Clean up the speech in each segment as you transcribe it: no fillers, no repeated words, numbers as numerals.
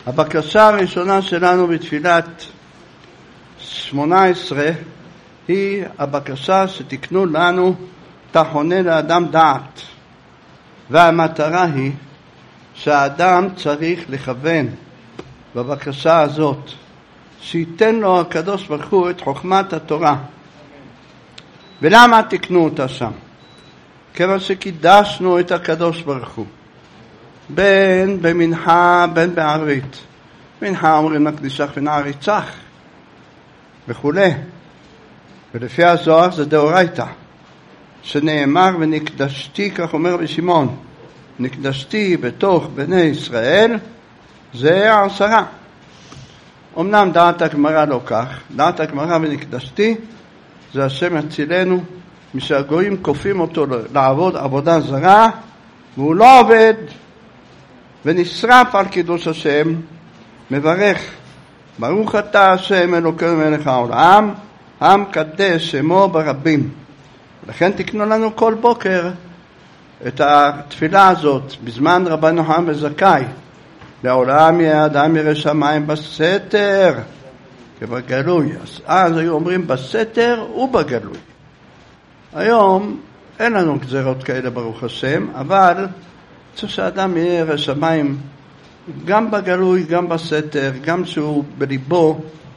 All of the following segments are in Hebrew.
הבקשה הראשונה שלנו בתפילת 18 היא הבקשה שתקנו לנו תחונה לאדם דעת, והמטרה היא שהאדם צריך לכוון בבקשה הזאת שייתן לו הקדוש ברוך הוא את חוכמת התורה. ולמה תקנו אותה שם? כיוון שקידשנו את הקדוש ברוך הוא בין במנחה בין בערבית. מנחה אומרים נקדישך ונעריצך וכו'. ולפי הזוהר זה דאורייתא, שנאמר ונקדשתי, כך אומר בשמעון, נקדשתי בתוך בני ישראל, זה 10. אמנם דעת הגמרא לא כך, דעת הגמרא ונקדשתי זה השם יצילנו משהגויים כופים אותו לעבוד עבודה זרה והוא לא עובד ונשרף על קידוש השם, מברך ברוך אתה השם אלוקינו מלך העולם המקדש שמו ברבים. לכן תקנו לנו כל בוקר את התפילה הזאת בזמן רבנו חנן בן זכאי, לעולם יהיה אדם ירא שמיים בסתר כבגלוי. אז היו אומרים בסתר ובגלוי. היום אין לנו גזירות כאלה ברוך השם, אבל צריך שאדם יהיה ירא שמיים גם בגלוי, גם בסתר, גם שהוא בליבו,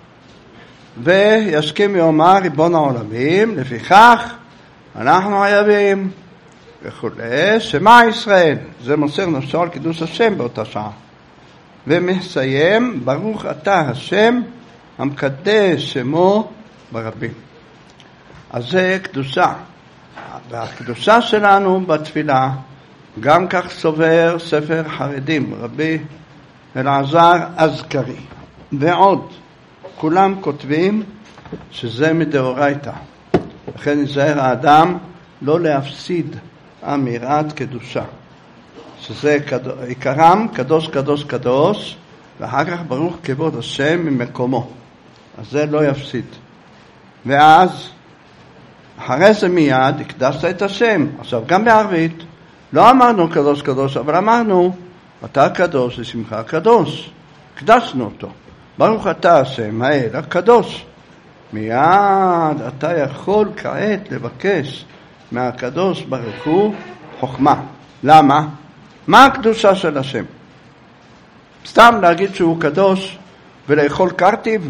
וישכים ויאמר ריבון העולמים, לפיכך אנחנו חייבים וכו'. שמע ישראל, זה מוסר נפשו על קידוש השם באותה שעה, ומסיים ברוך אתה השם המקדש שמו ברבים. אז זה קדושה, והקדושה שלנו בתפילה גם כך סובר ספר חרדים רבי אלעזר אזכרי ועוד, כולם כותבים שזה מדאורייתא. לכן נזהר האדם לא להפסיד אמירת קדושה, שזה עיקרם קדוש קדוש קדוש, ואחר כך ברוך כבוד השם ממקומו, אז זה לא יפסיד. ואז אחרי זה מיד הקדשת את השם. עכשיו גם בערבית לא אמרנו קדוש קדוש, אבל אמרנו אתה קדוש לשמך הקדוש, הקדשנו אותו, ברוך אתה השם האל הקדוש. מיד אתה יכול כעת לבקש מהקדוש ברוך הוא חוכמה. למה? מה הקדושה של השם? סתם להגיד שהוא קדוש ולאכול קרטיב?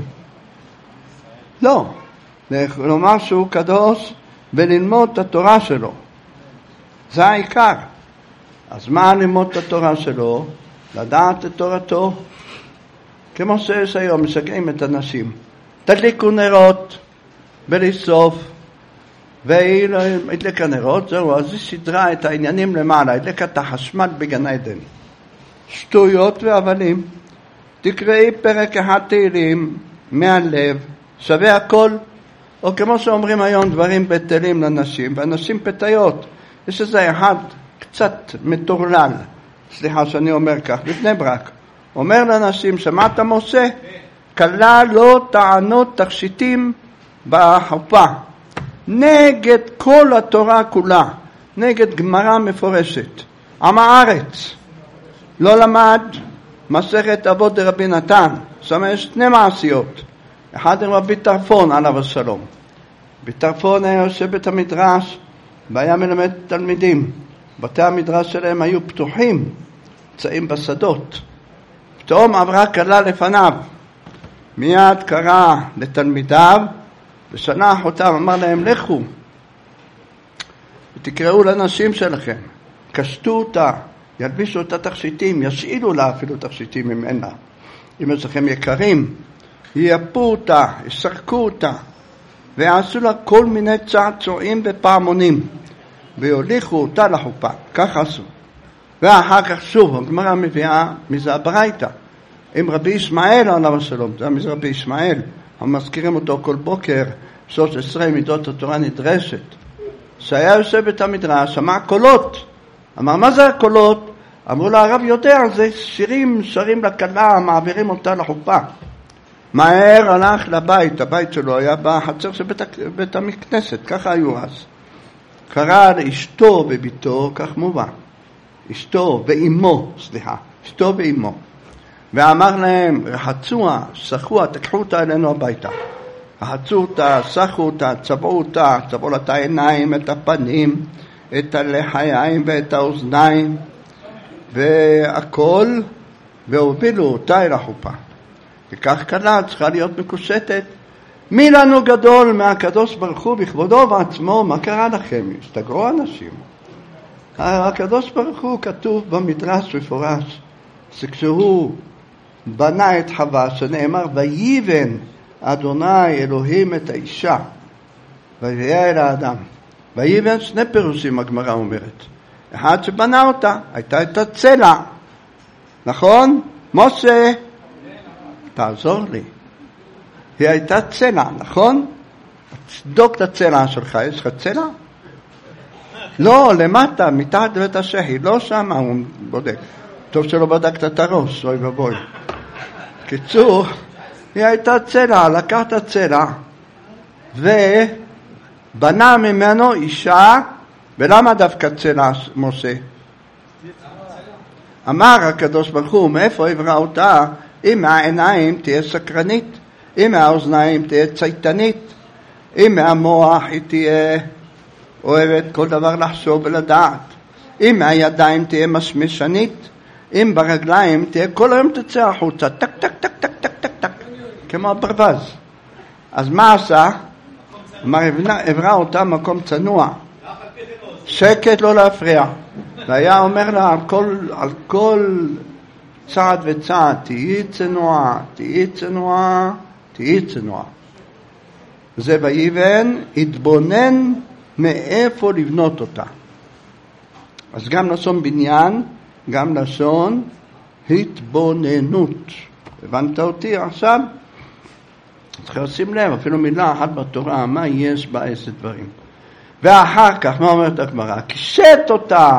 לא. לומר שהוא קדוש וללמוד את התורה שלו, זה העיקר. אז מה ללמוד את התורה שלו? לדעת את תורתו. כמו שיש היום משגעים את אנשים, תדליקו נרות בלסוף, ואילו הדליקה נרות, זהו, אז היא סדרה את העניינים למעלה, הדליקה את החשמל בגן עדן. שטויות והבלים. תקראי פרק אחד תהילים מהלב, שווה הכל. או כמו שאומרים היום דברים בטלים לנשים, ואנשים פתיות. יש איזה אחד קצת מטורלל, סליחה שאני אומר כך, לפני ברק, אומר לאנשים, שמעת משה? כלה לא טענות תכשיטים בחופה, נגד כל התורה כולה, נגד גמרא מפורשת. עם הארץ לא למד מסכת אבות דרבי נתן, שם יש 2 מעשיות. אחד עם רבי טרפון עליו השלום. רבי טרפון היה יושב בית המדרש והיה מלמד תלמידים. בתי המדרש שלהם היו פתוחים, נמצאים בשדות. פתאום עברה כלה לפניו, מיד קרא לתלמידיו ושלח אותם, אמר להם לכו ותקראו לנשים שלכם, קשטו אותה, ילבישו אותה תכשיטים, ישאילו לה אפילו תכשיטים ממנה, אם יש לכם יקרים, ייפו אותה, יסרקו אותה, ויעשו לה כל מיני צעצועים ופעמונים, ויוליכו אותה לחופה. כך עשו. ואחר כך שוב הגמרא מביאה מזה הברייתא עם רבי ישמעאל עליו השלום. זה מזה רבי ישמעאל, המזכירים אותו כל בוקר, 13 מידות התורה נדרשת, שהיה יושב בית המדרש, שמע קולות. אמר מה זה הקולות? אמרו לה הרב יודע, זה שירים שרים לכלה, מעבירים אותה לחופה. מהר הלך לבית, הבית שלו היה בחצר של בית המכנסת, ככה היו אז. קרא לאשתו וביתו, כך מובן, אשתו ואימו, אשתו ואימו, ואמר להם, רחצוה, שחוה, תקחו אותה אלינו הביתה. רחצו אותה, שחו אותה, צבעו אותה, צבעו לה את העיניים, את הפנים, את הלחיים ואת האוזניים, והכל, והובילו אותה אל החופה. וכך כלה צריכה להיות מקושטת. מי לנו גדול מהקדוש ברוך הוא בכבודו ובעצמו? מה קרה לכם? הסתגרו אנשים. הקדוש ברוך הוא כתוב במדרש מפורש, שכשהוא בנה את חווה, שנאמר, ויבן אדוני אלוהים את האישה, ויהיה אל האדם. ויבן שני פירושים הגמרא אומרת. אחד שבנה אותה, הייתה את הצלע. נכון? משה, תעזור לי. היא הייתה צלע, נכון? תבדוק את הצלע שלך, יש לך צלע? לא, למטה, מתחת לבית השחי, לא שם, הוא בודק. טוב שלא בדקת את הראש, אוי ובוי. קיצור, היא הייתה צלע, לקח את הצלע, ובנה ממנו אישה, ולמה דווקא צלע, משה? אמר הקדוש ברוך הוא, מאיפה יברא אותה? אם מהעיניים תהיה סקרנית, אם מהאוזניים תהיה צייתנית, אם מהמוח היא תהיה אוהבת כל דבר לחשוב ולדעת, אם מהידיים תהיה משמשנית, אם ברגליים תהיה כל היום תצא החוצה, טק טק טק טק טק טק טק, כמו הברווז. אז מה עשה? אמר, עברה אותה מקום צנוע, שקט, לא להפריע. והיה אומר לה על כל צעד וצעד, תהיי צנועה, תהיי צנועה, תהיי צנועה. זה ויבן, התבונן מאיפה לבנות אותה. אז גם לשון בניין, גם לשון התבוננות. הבנת אותי עכשיו? צריך לשים לב, אפילו מילה אחת בתורה, מה יש בה, איזה דברים. ואחר כך, מה אומרת הגמרא? קישט אותה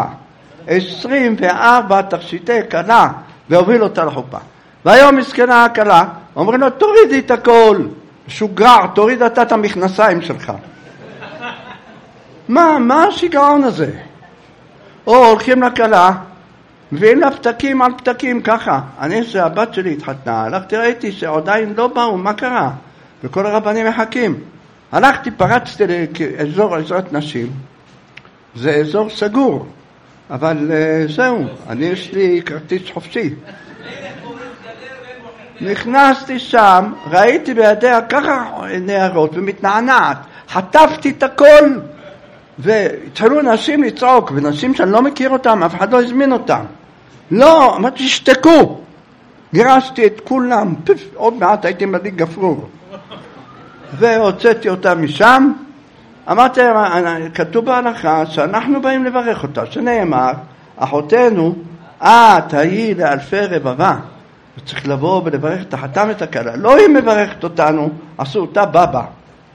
24 תכשיטי כלה, והוביל אותה לחופה. והיום מסכנה הכלה, אומרים לו, תורידי את הכל. שוגר, תוריד אתה את המכנסיים שלך. מה השיגעון הזה? או הולכים לכלה, מביאים לה פתקים על פתקים ככה. אני, שהבת שלי התחתנה, הלכתי, ראיתי שעדיין לא באו, מה קרה? וכל הרבנים מחכים. הלכתי, פרצתי לאזור עזרת נשים. זה אזור סגור, אבל זהו, אני יש לי כרטיס חופשי. נכנסתי שם, ראיתי בידיה ככה נערות ומתנענעת, חטפתי את הכל, והתחלו נשים לצעוק, ונשים שאני לא מכיר אותם, אף אחד לא הזמין אותם. לא, אמרתי, תשתקו. גירשתי את כולם, עוד מעט הייתי מדליק גפרור. והוצאתי אותה משם. אמרתי, כתוב בהלכה שאנחנו באים לברך אותה, שנאמר, אחותנו, את היי לאלפי רבבה. וצריך לבוא ולברך את החתם את הכלה. לא היא מברכת אותנו, עשו אותה בבא.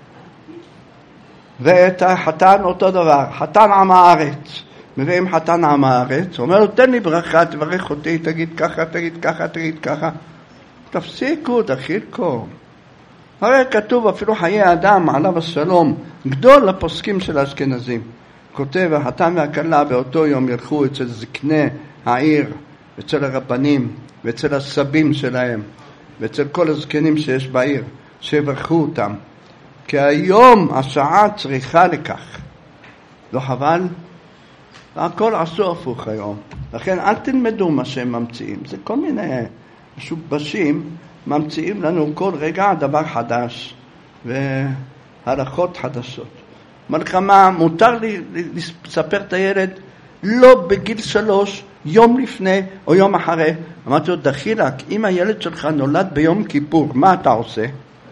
ואת החתן אותו דבר, חתן עם הארץ. מביאים חתן עם הארץ, אומר לו, תן לי ברכה, תברך אותי, תגיד ככה, תגיד ככה, תגיד ככה. תפסיקו, תחילקו. הרי כתוב אפילו חיי אדם, עליו השלום, גדול הפוסקים של האשכנזים. כותב, החתן והכלה באותו יום ילכו אצל זקני העיר, אצל הרבנים, ואצל הסבים שלהם, ואצל כל הזקנים שיש בעיר, שיברכו אותם. כי היום השעה צריכה לכך. לא חבל? הכל עשו הפוך היום. לכן אל תלמדו מה שהם ממציאים. זה כל מיני משובשים ממציאים לנו כל רגע דבר חדש והלכות חדשות. מלחמה, מותר לי לספר את הילד לא בגיל 3, יום לפני או יום אחרי. אמרתי לו, דחילק, אם הילד שלך נולד ביום כיפור, מה אתה עושה?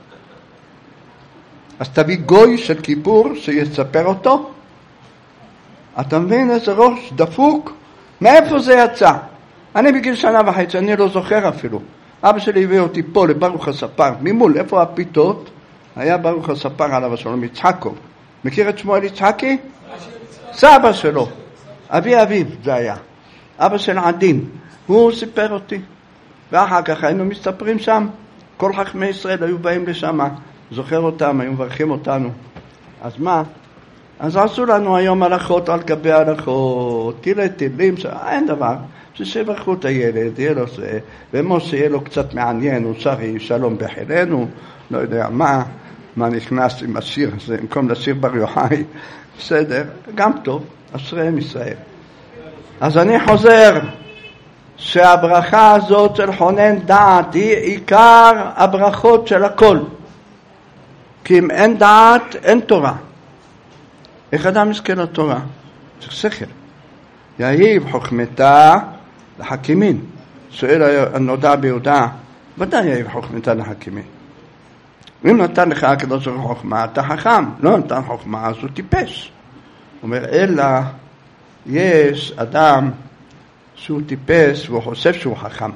אז תביא גוי של כיפור שיספר אותו. אתה מבין איזה ראש דפוק? מאיפה זה יצא? אני בגיל 1.5, אני לא זוכר אפילו. אבא שלי הביא אותי פה לברוך הספר, ממול, איפה הפיתות? היה ברוך הספר עליו השלום, יצחקו. מכיר את שמואל יצחקי? סבא שלו. אביו זה היה. אבא של עדין. הוא סיפר אותי. ואחר כך היינו מסתפרים שם. כל חכמי ישראל היו באים לשם. זוכר אותם, היו מברכים אותנו. אז מה? אז עשו לנו היום הלכות על גבי הלכות, תילי תילים, אין דבר. ששבחו את הילד, יהיה לו זה, ומשה יהיה לו קצת מעניין, הוא שרי שלום בחילנו, לא יודע מה נכנס עם השיר הזה, במקום לשיר בר יוחאי, בסדר, גם טוב, אשריהם ישראל. אז אני חוזר, שהברכה הזאת של חונן דעת היא עיקר הברכות של הכל. כי אם אין דעת, אין תורה. איך אדם יזכה לתורה? צריך שכל. יהיב חוכמתה לחכימין. שואל הנודע ביהודה, ודאי יהיב חוכמתה לחכימין. אם נתן לך הקדוש ברוך הוא חוכמה, אתה חכם. לא נתן חוכמה, אז הוא טיפש. הוא אומר, אלא יש אדם שהוא טיפש והוא חושב שהוא חכם.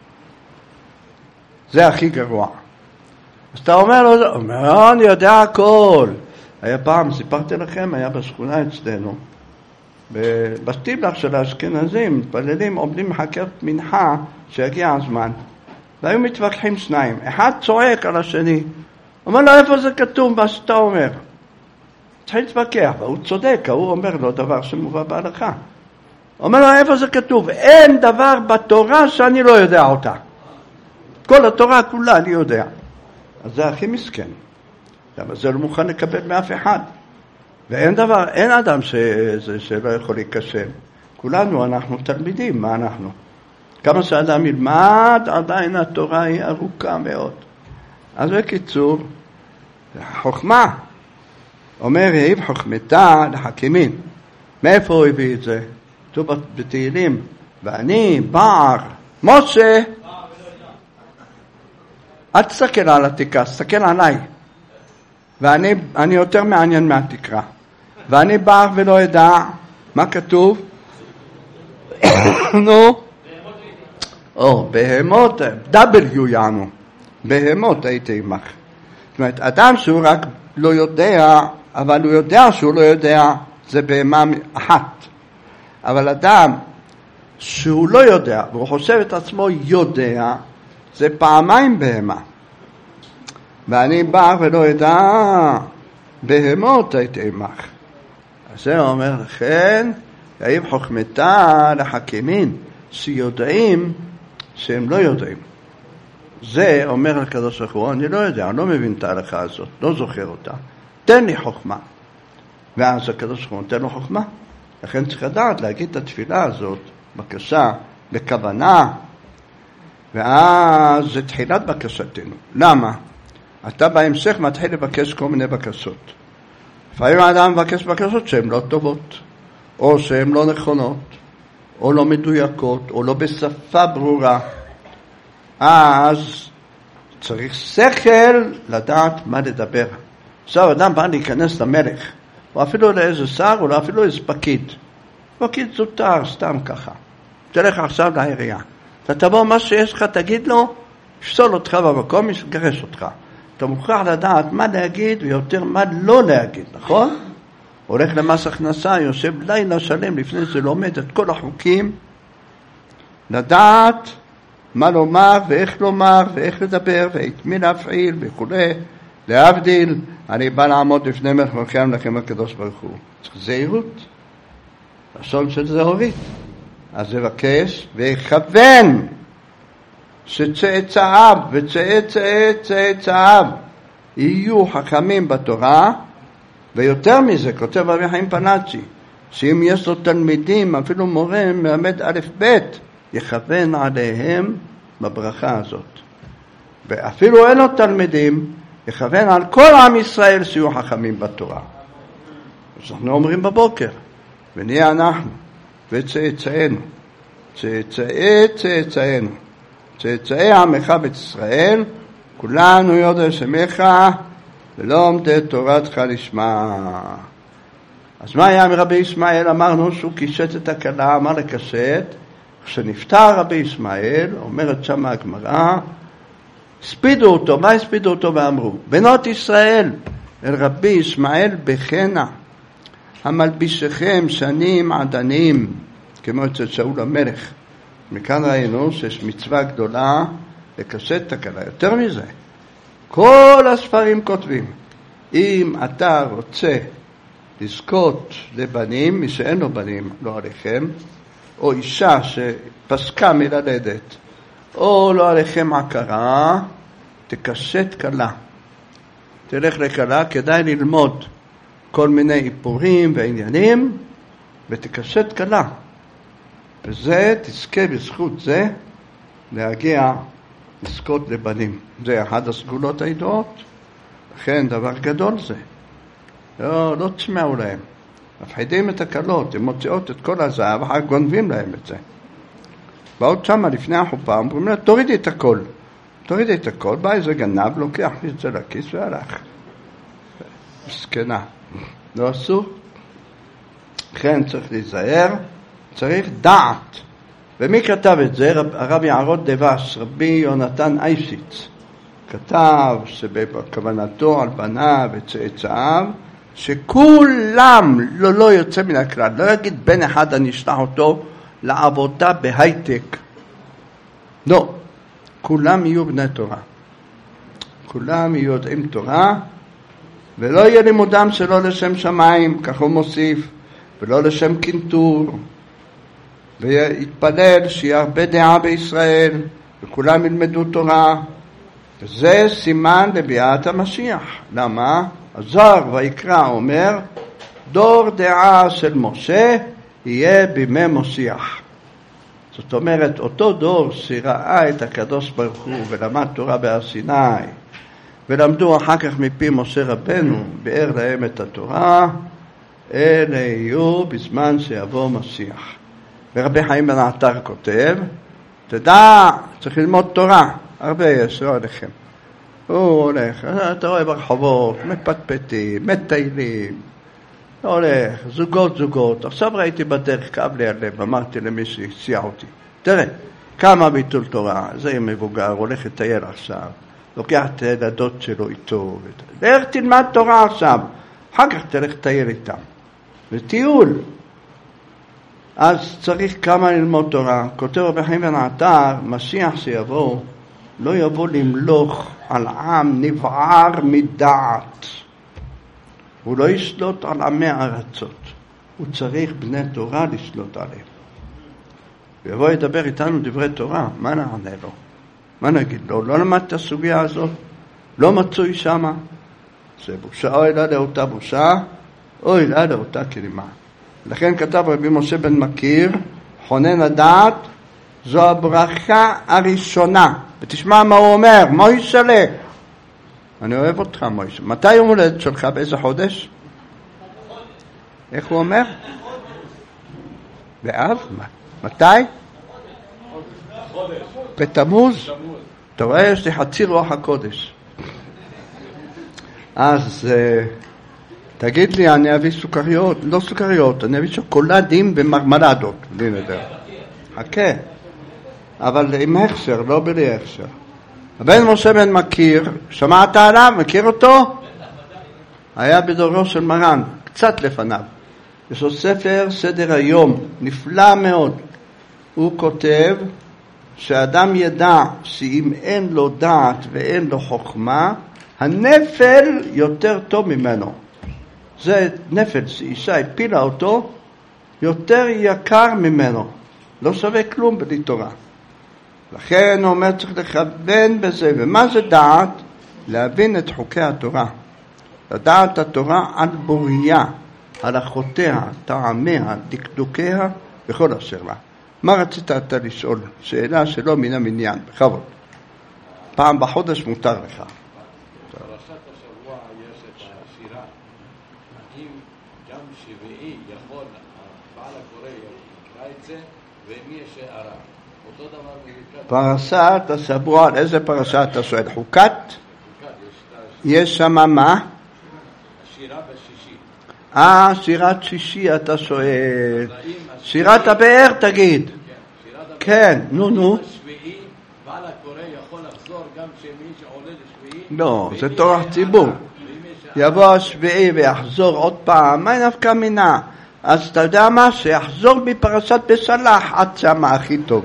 זה הכי גרוע. אז אתה אומר לו, אני יודע הכל. היה פעם, סיפרתי לכם, היה בשכונה אצלנו, בסטיבלח של האשכנזים, מתפללים, עומדים מחכת מנחה שיגיע הזמן. והיו מתווכחים שניים. אחד צועק על השני. אומר לו, איפה זה כתוב מה שאתה אומר? צריך להתווכח, והוא צודק, הוא אומר לו דבר שמובא בהלכה. אומר לו, איפה זה כתוב? אין דבר בתורה שאני לא יודע אותה. כל התורה כולה אני יודע. אז זה הכי מסכן. אבל זה לא מוכן לקבל מאף אחד. ואין דבר, אין אדם שלא יכול להיקשב. כולנו, אנחנו תלמידים, מה אנחנו? כמה שאדם ילמד, עדיין התורה היא ארוכה מאוד. אז בקיצור, חוכמה. אומר, יהיב חוכמתה לחכימין. מאיפה הוא הביא את זה? כתוב בתהילים, ואני, בר, משה, אל תסתכל על התקרה, תסתכל עליי. ואני יותר מעניין מהתקרה. ואני בר ולא ידע, מה כתוב? נו? בהמות, W יענו. בהמות הייתי עמך. זאת אומרת, אדם שהוא רק לא יודע, אבל הוא יודע שהוא לא יודע, זה בהמה אחת. אבל אדם שהוא לא יודע, והוא חושב את עצמו יודע, זה פעמיים בהמה. ואני בא ולא ידע, בהמות הייתי עמך. אז זה אומר לכן, יהיב חוכמתה לחכימין, שיודעים שהם לא יודעים. זה אומר לקדוש ברוך הוא, אני לא יודע, אני לא מבין את ההלכה הזאת, לא זוכר אותה. תן לי חוכמה. ואז הקדוש ברוך הוא נותן לו חוכמה. לכן צריך לדעת להגיד את התפילה הזאת, בקשה, בכוונה, ואז זה תחילת בקשתנו. למה? אתה בהמשך מתחיל לבקש כל מיני בקשות. לפעמים האדם מבקש בקשות שהן לא טובות, או שהן לא נכונות, או לא מדויקות, או לא בשפה ברורה. אז צריך שכל לדעת מה לדבר. עכשיו אדם בא להיכנס למלך, או אפילו לאיזה שר, או אפילו לאיזה פקיד. פקיד זוטר, סתם ככה. תלך עכשיו לעירייה. אתה תבוא מה שיש לך, תגיד לו, יפסול אותך במקום, יגרש אותך. אתה מוכרח לדעת מה להגיד ויותר מה לא להגיד, נכון? הולך למס הכנסה, יושב לילה שלם, לפני זה לומד את כל החוקים, לדעת מה לומר ואיך לומר ואיך לדבר ואת מי להפעיל וכו'. להבדיל, אני בא לעמוד לפני מלככם לכם הקדוש ברוך הוא. צריך זהירות. לשון של זהורית. אז לבקש ויכוון שצאצאיו וצאצאיו יהיו חכמים בתורה, ויותר מזה, כותב רבי חיים פנאצ'י, שאם יש לו תלמידים, אפילו מורה מלמד א' ב', יכוון עליהם בברכה הזאת. ואפילו אין לו תלמידים, יכוון על כל עם ישראל שיהיו חכמים בתורה. אז אנחנו אומרים בבוקר, ונהיה אנחנו, וצאצאינו, צאצאינו, צאצאי עמך בית ישראל, כולנו יודע שמך, ולא עומדי תורתך לשמה. אז מה היה מרבי ישמעאל? אמרנו שהוא קישט את הכלה, אמר לקשט, כשנפטר רבי ישמעאל, אומרת שם הגמרא, הספידו אותו, מה הספידו אותו? ואמרו, בנות ישראל, אל רבי ישמעאל בחנה, המלבישכם שנים עדנים, כמו אצל שאול המלך. מכאן ראינו שיש מצווה גדולה לקשט את הכלה. יותר מזה, כל הספרים כותבים, אם אתה רוצה לזכות לבנים, מי שאין לו בנים, לא עליכם, או אישה שפסקה מלדת, או לא עליכם עקרה, תקשט כלה. תלך לכלה, כדאי ללמוד כל מיני איפורים ועניינים, ותקשט כלה. וזה, תזכה בזכות זה, להגיע לזכות לבנים. זה אחד הסגולות הידועות. לכן דבר גדול זה. לא תשמעו להם. מפחידים את הקלות, הם מוציאות את כל הזהב, אחר גונבים להם את זה. בעוד שמה לפני החופה, אומרים לה, תורידי את הכל. תורידי את הכל, בא איזה גנב, לוקח את זה לכיס והלך. מסכנה. לא אסור. לכן צריך להיזהר, צריך דעת. ומי כתב את זה? הרב יערות דבש, רבי יונתן אייסיץ. כתב שבכוונתו על בניו וצאצאיו, שכולם לא יוצא מן הכלל. לא יגיד בן אחד אני אשלח אותו לעבודה בהייטק. לא. כולם יהיו בני תורה. כולם יהיו יודעים תורה, ולא יהיה לימודם שלא לשם שמיים, כך הוא מוסיף, ולא לשם קנטור, ויתפלל שיהיה הרבה דעה בישראל, וכולם ילמדו תורה, וזה סימן לביאת המשיח. למה? הזוהר ויקרא אומר, דור דעה של משה יהיה בימי משיח. זאת אומרת, אותו דור שראה את הקדוש ברוך הוא ולמד תורה בהר סיני, ולמדו אחר כך מפי משה רבנו, באר להם את התורה, אלה יהיו בזמן שיבוא משיח. ורבי חיים בן עטר כותב, תדע, צריך ללמוד תורה, הרבה יש, לא עליכם. הוא הולך, אתה רואה ברחובות, מפטפטים, מטיילים, הולך, זוגות. עכשיו ראיתי בדרך, כאב לי הלב, אמרתי למי שהציע אותי, תראה, כמה ביטול תורה, זה מבוגר, הולך לטייל עכשיו, לוקח את הילדות שלו איתו, לך תלמד תורה עכשיו, אחר כך תלך לטייל איתם, וטיול. אז צריך כמה ללמוד תורה. כותב רבי חיים בן עטר, משיח שיבוא, לא יבוא למלוך על עם נבער מדעת. הוא לא ישלוט על עמי ארצות. הוא צריך בני תורה לשלוט עליהם. ויבוא ידבר איתנו דברי תורה, מה נענה לו? מה נגיד לו? לא למד את הסוגיה הזאת? לא מצוי שמה? זה בושה, אוי לה לאותה בושה, אוי לה לאותה כלימה. לכן כתב רבי משה בן מכיר, חונן הדעת, זו הברכה הראשונה. ותשמע מה הוא אומר, מוישלה. אני אוהב אותך מוישה. מתי יום הולדת שלך? באיזה חודש? איך הוא אומר? באב? מתי? בתמוז? אתה רואה, יש לי חצי רוח הקודש. אז תגיד לי, אני אביא סוכריות, לא סוכריות, אני אביא שוקולדים ומרמלדות. בלי נדר. חכה. אבל עם הכשר, לא בלי הכשר. הבן משה בן מכיר, שמעת עליו? מכיר אותו? היה בדורו של מרן, קצת לפניו. יש לו ספר סדר היום, נפלא מאוד. הוא כותב שאדם ידע שאם אין לו דעת ואין לו חוכמה, הנפל יותר טוב ממנו. זה נפל שאישה הפילה אותו, יותר יקר ממנו. לא שווה כלום בלי תורה. לכן הוא אומר צריך לכוון בזה. ומה זה דעת? להבין את חוקי התורה. לדעת התורה על בוריה, הלכותיה, טעמיה, דקדוקיה וכל אשר לה. מה רצית אתה לשאול? שאלה שלא מן המניין, בכבוד. פעם בחודש מותר לך. פרשת השבוע יש את השירה. האם גם שביעי יכול, בעל הקורא יקרא את זה, ומי יש הערה? אותו דבר מברכת. פרשת השבוע, על איזה פרשה אתה שואל? חוקת? יש שם מה? שירה בשישי. שירת שישי אתה שואל. שירת הבאר תגיד. כן, נו. השביעי, בעל הקורא יכול לחזור גם שמי שעולה לשביעי? לא, זה תורה ציבור. יבוא השביעי ויחזור עוד פעם, מה נפקא מינה? אז אתה יודע מה? שיחזור בפרשת בסלח עד שמה הכי טוב.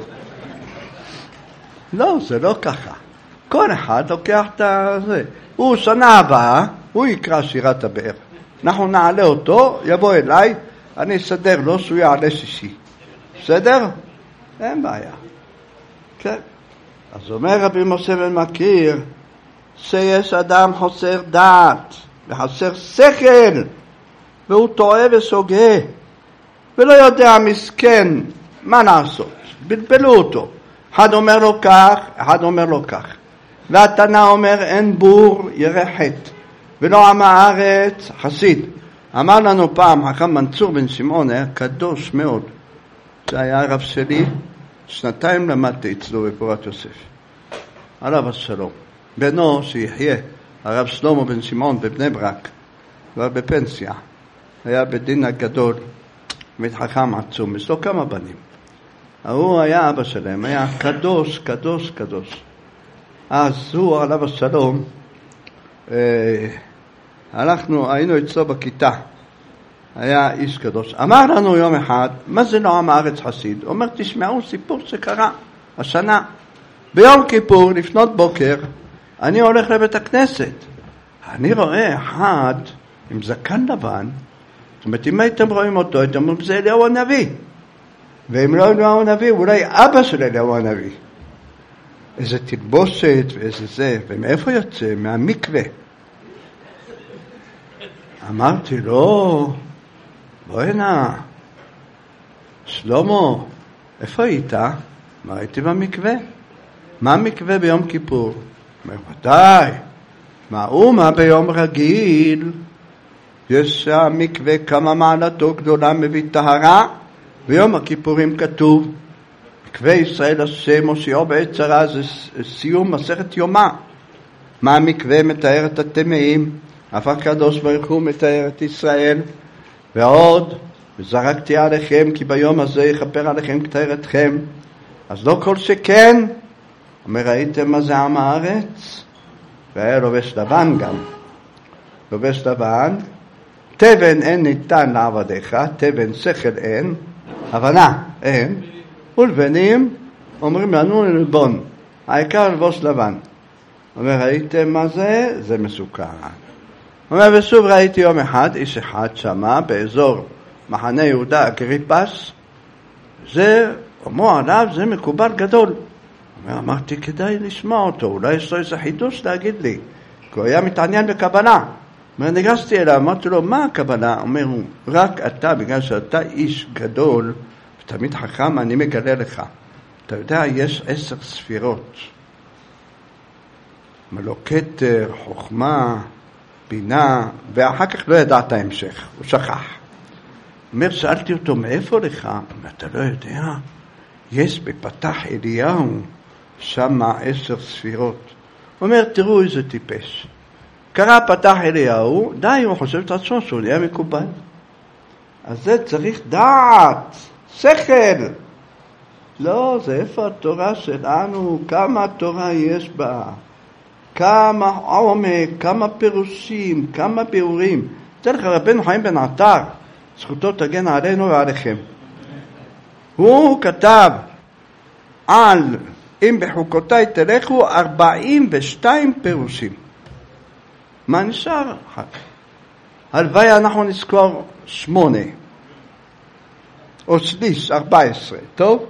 לא, זה לא ככה. כל אחד לוקח את זה. הוא שנה הבאה, הוא יקרא שירת הבאר. אנחנו נעלה אותו, יבוא אליי, אני אסדר לו שהוא יעלה שישי. בסדר? אין בעיה. כן. אז אומר רבי משה בן מכיר, שיש אדם חוסר דעת וחסר שכל, והוא טועה וסוגה, ולא יודע מסכן מה לעשות. בלבלו אותו. אחד אומר לו כך, אחד אומר לו כך. והתנא אומר אין בור ירא חטא, ולא עם הארץ חסיד. אמר לנו פעם חכם מנצור בן שמעון, היה קדוש מאוד. זה היה הרב שלי, 2 למדתי אצלו בפורת יוסף. עליו השלום. בנו שיחיה, הרב שלמה בן שמעון בבני ברק, כבר בפנסיה. היה בדין הגדול, מתחכם עצום, יש לו כמה בנים. הוא היה אבא שלהם, היה קדוש, קדוש, קדוש. אז הוא עליו השלום, היינו אצלו בכיתה, היה איש קדוש. אמר לנו יום אחד, מה זה לא עם הארץ חסיד? אומר, תשמעו סיפור שקרה השנה. ביום כיפור, לפנות בוקר, אני הולך לבית הכנסת. אני רואה אחד עם זקן לבן, זאת אומרת, אם הייתם רואים אותו, הייתם אומרים, זה אליהו הנביא. ואם לא אליהו הנביא, אולי אבא של אליהו הנביא. איזה תלבושת ואיזה זה, ומאיפה יוצא? מהמקווה. אמרתי לו, בוא הנה, שלמה, איפה היית? מה הייתי במקווה? מה המקווה ביום כיפור? אומר, ודאי, מה ביום רגיל? יש המקווה כמה מעלתו גדולה מביא טהרה, ביום הכיפורים כתוב, מקווה ישראל השם מושיעו בעת צרה, זה סיום מסכת יומא. מה המקווה? מתאר את הטמאים, אף הקדוש ברוך הוא מתאר את ישראל, ועוד, וזרקתי עליכם כי ביום הזה יכפר עליכם כתר אתכם. אז לא כל שכן, אומר, ראיתם מה זה עם הארץ? והיה לובש לבן גם, לובש לבן, תבן אין ניתן לעבדיך, תבן שכל אין, הבנה אין, ולבנים אומרים לנו ללבון, העיקר לבוש לבן. אומר, ראיתם מה זה? זה מסוכן. אומר, ושוב ראיתי יום אחד, איש אחד שמה באזור מחנה יהודה אגריפס, זה, אומר עליו, זה מקובל גדול. אומר, אמרתי, כדאי לשמוע אותו, אולי יש לו איזה חידוש להגיד לי, כי הוא היה מתעניין בקבלה. אומר, ניגשתי אליו, אמרתי לו, מה הקבלה? אומר, רק אתה, בגלל שאתה איש גדול, ותמיד חכם, אני מגלה לך. אתה יודע, יש 10 ספירות. מלוקטר, חוכמה, בינה, ואחר כך לא ידעת ההמשך, הוא שכח. אומר, שאלתי אותו, מאיפה לך? אתה לא יודע, יש בפתח אליהו, שם 10 ספירות. אומר, תראו איזה טיפש. קרא פתח אליהו, די, הוא חושב את עצמו שהוא נהיה מקובל. אז זה צריך דעת, שכל. לא, זה איפה התורה שלנו, כמה תורה יש בה, כמה עומק, כמה פירושים, כמה ביאורים. תן לך רבנו חיים בן עטר, זכותו תגן עלינו ועליכם. הוא כתב על אם בחוקותיי תלכו 42 פירושים. מה נשאר? הלוואי אנחנו נזכור 8 או שליש 14. טוב?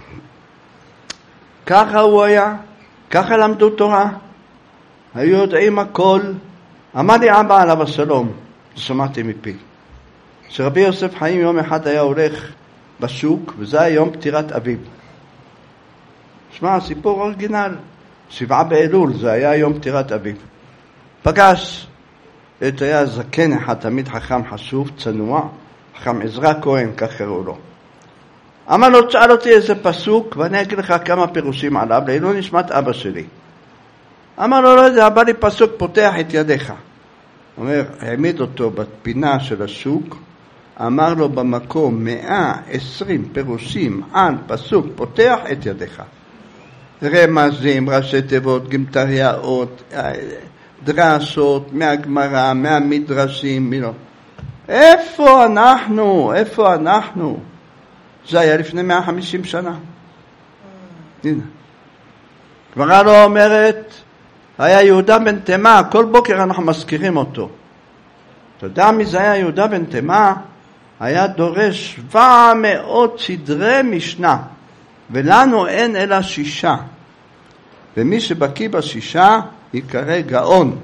ככה הוא היה, ככה למדו תורה, היו יודעים הכל. אמר לי אבא עליו השלום, שמעתי מפי, שרבי יוסף חיים יום אחד היה הולך בשוק, וזה היה יום פטירת אביו. שמע, סיפור אורגינל, 7 באלול, זה היה יום פטירת אביו. פגש את היה זקן אחד, תמיד חכם חשוב, צנוע, חכם עזרא כהן, כך קראו לו. אמר לו, תשאל אותי איזה פסוק, ואני אגיד לך כמה פירושים עליו, לעילוי נשמת אבא שלי. אמר לו, לא יודע, בא לי פסוק, פותח את ידיך. אומר, העמיד אותו בפינה של השוק, אמר לו במקום 120 פירושים על פסוק, פותח את ידיך. רמזים, ראשי תיבות, גמטריות, דרשות, מהגמרא, מהמדרשים, איפה אנחנו? איפה אנחנו? זה היה לפני 150 שנה. הנה. גמרא לא אומרת, היה יהודה בן תימה, כל בוקר אנחנו מזכירים אותו. אתה יודע מי זה היה יהודה בן תימה? היה דורש 700 סדרי משנה, ולנו אין אלא 6. ומי שבקיא ב6 יקרא גאון.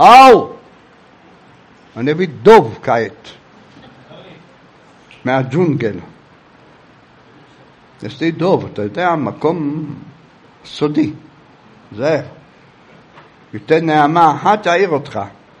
אני אביא דוב כעת מהג'ונגל. יש לי דוב, אתה יודע, מקום סודי. זה ייתן נעמה אחת תעיר אותך.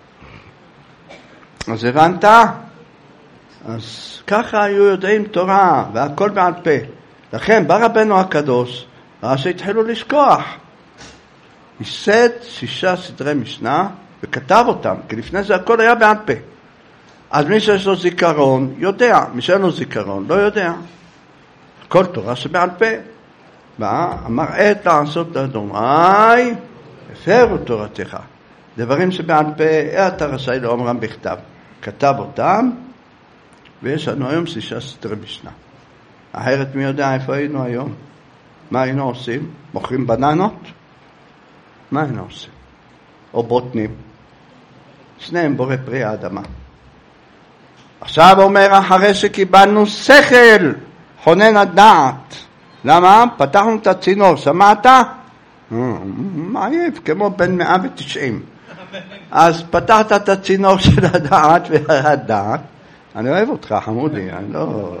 אז הבנת? אז ככה היו יודעים תורה והכל בעל פה. לכן בא רבנו הקדוש, אז שהתחילו לשכוח. ייסד 6 סדרי משנה וכתב אותם, כי לפני זה הכל היה בעל פה. אז מי שיש לו זיכרון יודע, מי שאין לו זיכרון לא יודע. כל תורה שבעל פה. אמר עת לעשות אדוני, הפרו תורתך. דברים שבעל פה, אתה רשאי לאומרם בכתב. כתב אותם, ויש לנו היום 6 סדרי משנה. אחרת מי יודע איפה היינו היום? מה היינו עושים? מוכרים בננות? מה היינו עושים? או בוטנים? שניהם בורא פרי האדמה. עכשיו אומר, אחרי שקיבלנו שכל, חונן הדעת. למה? פתחנו את הצינור, שמעת? מעייף, כמו בן 190. אז פתחת את הצינור של הדעת והדעת. אני אוהב אותך, חמודי, אני לא...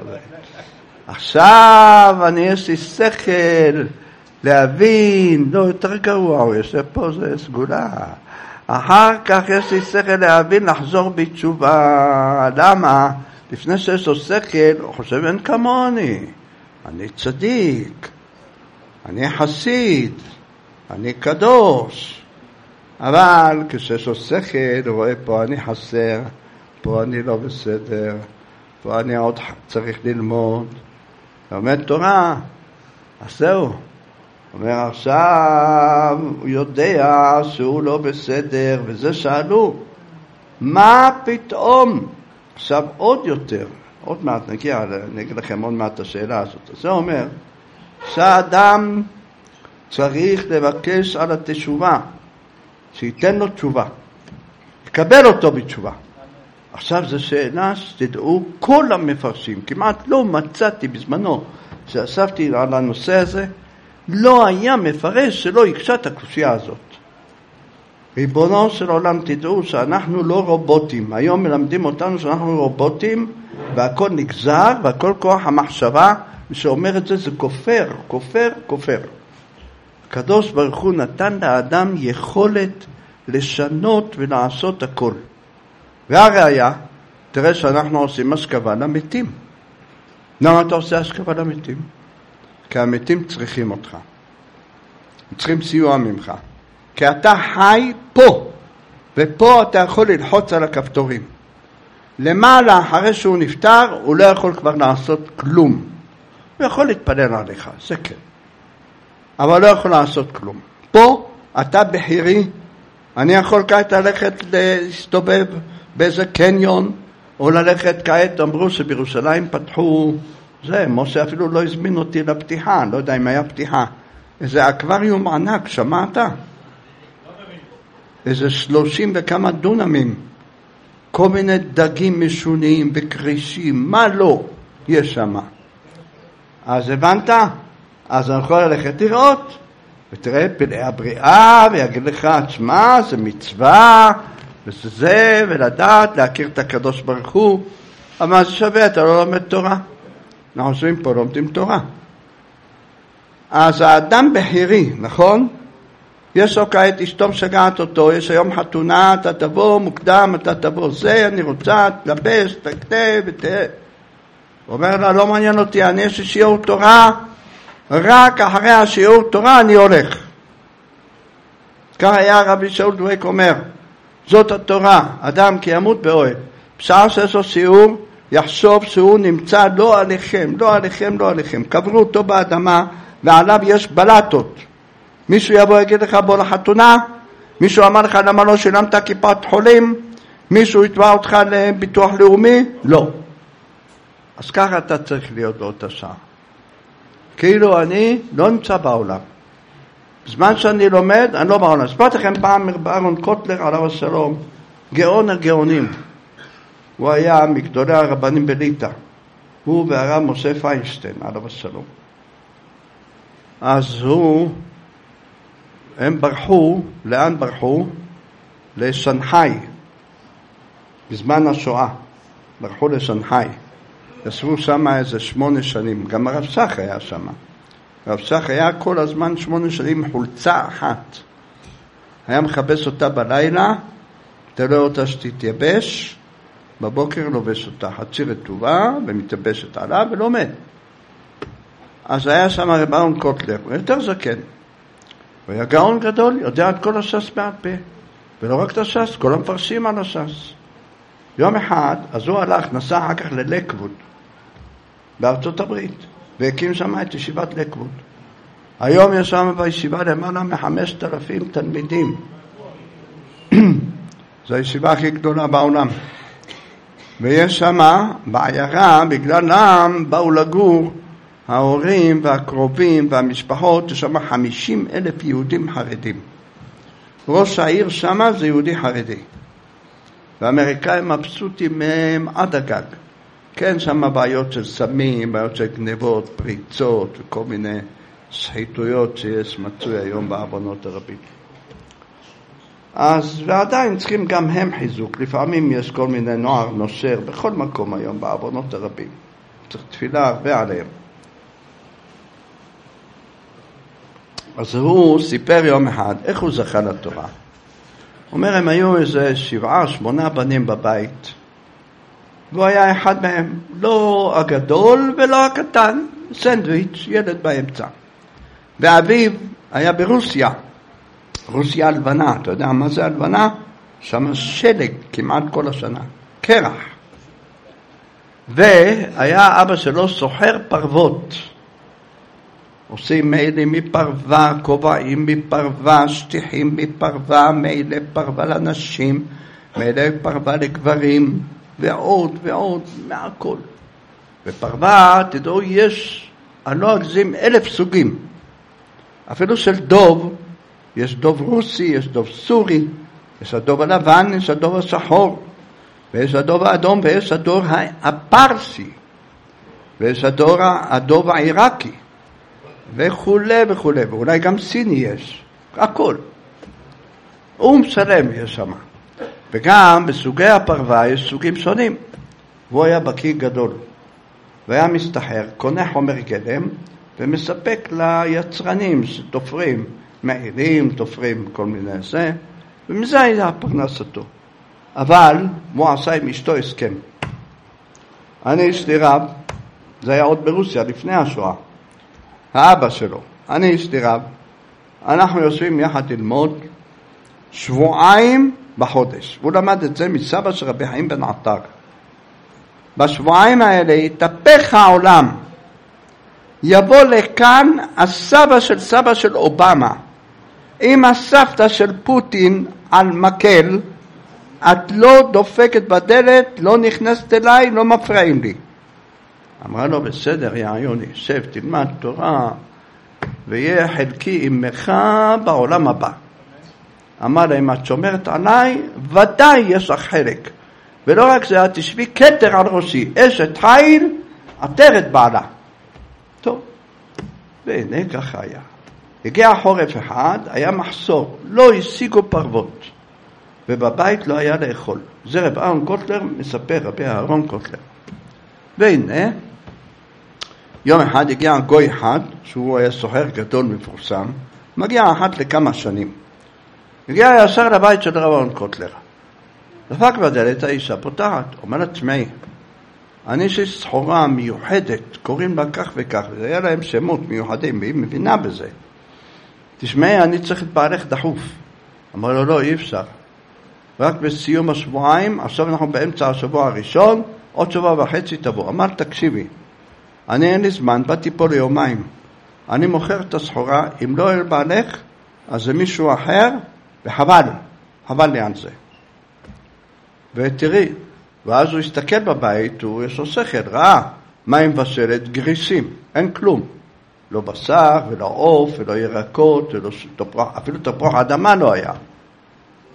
עכשיו יש לי שכל להבין, לא יותר גרוע, הוא יושב פה, זה סגולה. אחר כך יש לי שכל להבין, לחזור בתשובה. למה? לפני שיש לו שכל, הוא חושב אין כמוני. אני צדיק, אני חסיד, אני קדוש. אבל כשיש לו שכל, הוא רואה פה אני חסר, פה אני לא בסדר, פה אני עוד צריך ללמוד. לומד תורה, אז זהו. אומר עכשיו, הוא יודע שהוא לא בסדר, וזה שאלו, מה פתאום? עכשיו עוד יותר, עוד מעט נגיע, אני אגיד לכם עוד מעט את השאלה הזאת. זה אומר שהאדם צריך לבקש על התשובה, שייתן לו תשובה, יקבל אותו בתשובה. עכשיו זו שאלה שתדעו כל המפרשים, כמעט לא מצאתי בזמנו שאספתי על הנושא הזה, לא היה מפרש שלא יקשה את הקושיה הזאת. ריבונו של עולם, תדעו שאנחנו לא רובוטים. היום מלמדים אותנו שאנחנו רובוטים, והכל נגזר, והכל כוח המחשבה, ושאומר את זה זה כופר, כופר, כופר. הקדוש ברוך הוא נתן לאדם יכולת לשנות ולעשות הכל. והראיה, תראה שאנחנו עושים השכבה למתים. למה אתה עושה השכבה למתים? כי המתים צריכים אותך. הם צריכים סיוע ממך. כי אתה חי פה, ופה אתה יכול ללחוץ על הכפתורים. למעלה, אחרי שהוא נפטר, הוא לא יכול כבר לעשות כלום. הוא יכול להתפלל עליך, זה כן. אבל לא יכול לעשות כלום. פה אתה בחירי, אני יכול כעת ללכת להסתובב באיזה קניון, או ללכת כעת, אמרו שבירושלים פתחו, זה, משה אפילו לא הזמין אותי לפתיחה, לא יודע אם היה פתיחה. איזה אקווריום ענק, שמעת? איזה 30 וכמה דונמים, כל מיני דגים משוניים וקרישים, מה לא יש שם. אז הבנת? אז אני יכול ללכת לראות, ותראה פלאי הבריאה, ויגיד לך, תשמע, זה מצווה, וזה, ולדעת, להכיר את הקדוש ברוך הוא. אבל זה שווה, אתה לא לומד תורה. אנחנו חושבים פה, לומדים תורה. אז האדם בחירי, נכון? יש לו כעת אשתו משגעת אותו, יש היום חתונה, אתה תבוא מוקדם, אתה תבוא זה, אני רוצה, תלבש, תקנה ותראה. הוא אומר לה, לא מעניין אותי, אני יש לי שיעור תורה, רק אחרי השיעור תורה אני הולך. כך היה רבי שאול דוויק אומר, זאת התורה, אדם כי ימות באוהל. בשעה שיש לו שיעור, יחשוב שהוא נמצא לא עליכם, לא עליכם, לא עליכם. קברו אותו באדמה, ועליו יש בלטות. מישהו יבוא יגיד לך בוא לחתונה, מישהו אמר לך למה לא שילמת כיפת חולים, מישהו יתבע אותך לביטוח לאומי, לא. אז ככה אתה צריך להיות באותה שעה. כאילו אני לא נמצא בעולם. בזמן שאני לומד, אני לא בעולם. ספרתי לכם פעם אהרון קוטלר עליו השלום, גאון הגאונים. הוא היה מגדולי הרבנים בליטא, הוא והרב משה פיינשטיין, עליו השלום. אז הם ברחו, לאן ברחו? לשנגחאי, בזמן השואה, ברחו לשנגחאי. ישבו שם איזה 8 שנים, גם הרב סח היה שם. הרב סח היה כל הזמן 8 שנים חולצה אחת. היה מחפש אותה בלילה, תראה אותה שתתייבש, בבוקר לובש אותה, חצי רטובה ומתייבשת עליו ולומד. אז היה שם רב אהרון קוטלר, הוא יותר זקן. הוא היה גאון גדול, יודע את כל הש"ס בעל פה. ולא רק את הש"ס, כל המפרשים על הש"ס. יום אחד, אז הוא הלך, נסע אחר כך ללקווד, בארצות הברית, והקים שם את ישיבת לקווד. היום יש שם בישיבה למעלה מ5,000 תלמידים. זו הישיבה הכי גדולה בעולם. ויש שם בעיירה, בגללם באו לגור ההורים והקרובים והמשפחות, יש שם 50,000 יהודים חרדים. ראש העיר שם זה יהודי חרדי. והאמריקאים מבסוטים מהם עד הגג. כן, שם בעיות של סמים, בעיות של גנבות, פריצות וכל מיני שחיתויות שיש מצוי היום בעוונות הרבים. אז ועדיין צריכים גם הם חיזוק. לפעמים יש כל מיני נוער נושר בכל מקום היום בעוונות הרבים. צריך תפילה הרבה עליהם. אז הוא סיפר יום אחד איך הוא זכה לתורה. הוא אומר, הם היו איזה 7-8 בנים בבית, והוא היה אחד מהם, לא הגדול ולא הקטן, סנדוויץ', ילד באמצע. ואביו היה ברוסיה, רוסיה הלבנה, אתה יודע מה זה הלבנה? שם שלג כמעט כל השנה, קרח. והיה אבא שלו סוחר פרוות, עושים מילים מפרווה, כובעים מפרווה, שטיחים מפרווה, מילי פרווה לנשים, מילי פרווה לגברים, ועוד ועוד, מהכל. בפרווה, תדעו, יש, אני לא אגזים, 1,000 סוגים. אפילו של דוב, יש דוב רוסי, יש דוב סורי, יש הדוב הלבן, יש הדוב השחור, ויש הדוב האדום, ויש הדוב הפרסי, ויש הדוב העיראקי. וכולי וכולי, ואולי גם סיני יש, הכל. שלם יש שם. וגם בסוגי הפרווה יש סוגים שונים. והוא היה בקיא גדול. והיה מסתחר, קונה חומר גלם, ומספק ליצרנים שתופרים מעילים, תופרים כל מיני זה, ומזה היה פרנסתו. אבל הוא עשה עם אשתו הסכם. אני יש לי רב, זה היה עוד ברוסיה, לפני השואה. האבא שלו, אני יש לי רב, אנחנו יושבים יחד ללמוד 2 בחודש. הוא למד את זה מסבא של רבי חיים בן עטר. בשבועיים האלה יתהפך העולם. יבוא לכאן הסבא של אובמה, עם הסבתא של פוטין על מקל, את לא דופקת בדלת, לא נכנסת אליי, לא מפריעים לי. אמרה לו, בסדר, יעיוני, שב, תלמד תורה, ויהיה חלקי עמך בעולם הבא. אמר לה, אם את שומרת עליי, ודאי יש לך חלק. ולא רק זה, את תשבי כתר על ראשי, אשת חיל, עטרת בעלה. טוב, והנה ככה היה. הגיע חורף אחד, היה מחסור, לא השיגו פרוות, ובבית לא היה לאכול. זה רב אהרון קוטלר מספר, רבי אהרון קוטלר. והנה, יום אחד הגיע גוי אחד, שהוא היה סוחר גדול מפורסם, מגיע אחת לכמה שנים. הגיע ישר לבית של רב אהרון קוטלר. דפק בדלת, האישה פותחת, אומרת, תשמעי, אני יש סחורה מיוחדת, קוראים לה כך וכך, וזה היה להם שמות מיוחדים, והיא מבינה בזה. תשמעי, אני צריך את בעלך דחוף. אמר לו, לא, אי אפשר. רק בסיום השבועיים, עכשיו אנחנו באמצע השבוע הראשון, עוד 1.5 שבוע תבוא. אמר, תקשיבי, אני אין לי זמן, באתי פה ליומיים. אני מוכר את הסחורה, אם לא אל בעלך, אז זה מישהו אחר, וחבל, חבל לי על זה. ותראי, ואז הוא הסתכל בבית, יש לו שכל, ראה, מים מבשלת, גריסים, אין כלום. לא בשר, ולא עוף, ולא ירקות, ולא תפוח, אפילו תפוח אדמה לא היה.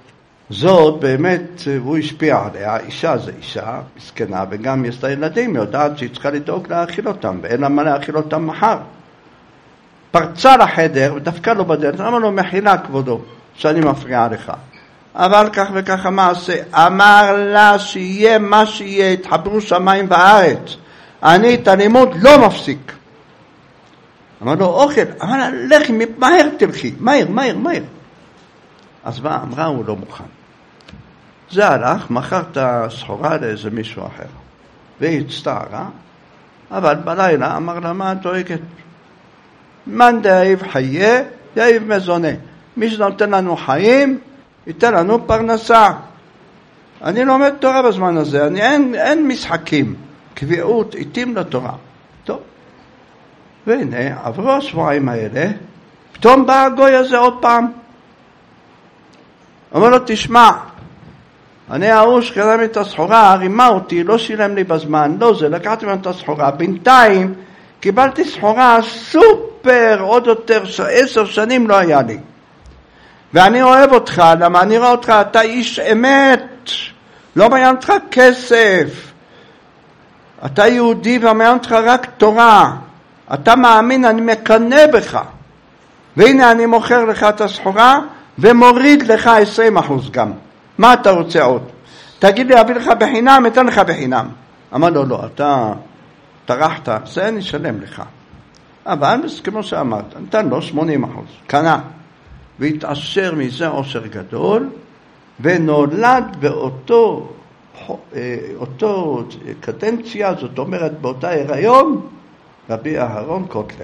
זאת באמת, הוא השפיע עליה, אישה זה אישה, מסכנה, וגם יש לה ילדים, יודעת שהיא צריכה לדאוג להאכיל אותם, ואין לה מה להאכיל אותם מחר. פרצה לחדר, ודווקא לא בדלת, אמר לו, מחילה כבודו, שאני מפריעה לך. אבל כך וכך המעשה, אמר לה שיהיה מה שיהיה, התחברו שמיים וארץ, אני את הלימוד לא מפסיק. אמר לו, אוכל, אמר לה, לכי, מהר תלכי, מהר. אז מה אמרה, הוא לא מוכן. זה הלך, מכר את הסחורה לאיזה מישהו אחר. והיא הצטערה, אבל בלילה אמר לה, מה את דואגת? מן דאיב חיה, דאיב מזונה. מי שנותן לנו חיים, ייתן לנו פרנסה. אני לומד תורה בזמן הזה, אין משחקים, קביעות, עיתים לתורה. טוב. והנה, עברו השבועיים האלה, פתאום בא הגוי הזה עוד פעם. אומר לו, תשמע, אני ההוא שקדם את הסחורה, רימה אותי, לא שילם לי בזמן, לא זה, לקחתי ממנו את הסחורה, בינתיים קיבלתי סחורה סופר, עוד יותר, 10 שנים לא היה לי. ואני אוהב אותך, למה אני רואה אותך, אתה איש אמת, לא מעניין אותך כסף, אתה יהודי ומעניין אותך רק תורה, אתה מאמין, אני מקנא בך, והנה אני מוכר לך את הסחורה, ומוריד לך 20% גם. מה אתה רוצה עוד? תגיד לי, אביא לך בחינם, אתן לך בחינם. אמר לו, לא, אתה טרחת, זה נשלם לך. אבל כמו שאמרת, נתן לו 80%, קנה. והתעשר מזה עושר גדול, ונולד באותו קדנציה, זאת אומרת באותה הריון, רבי אהרון קוטלר.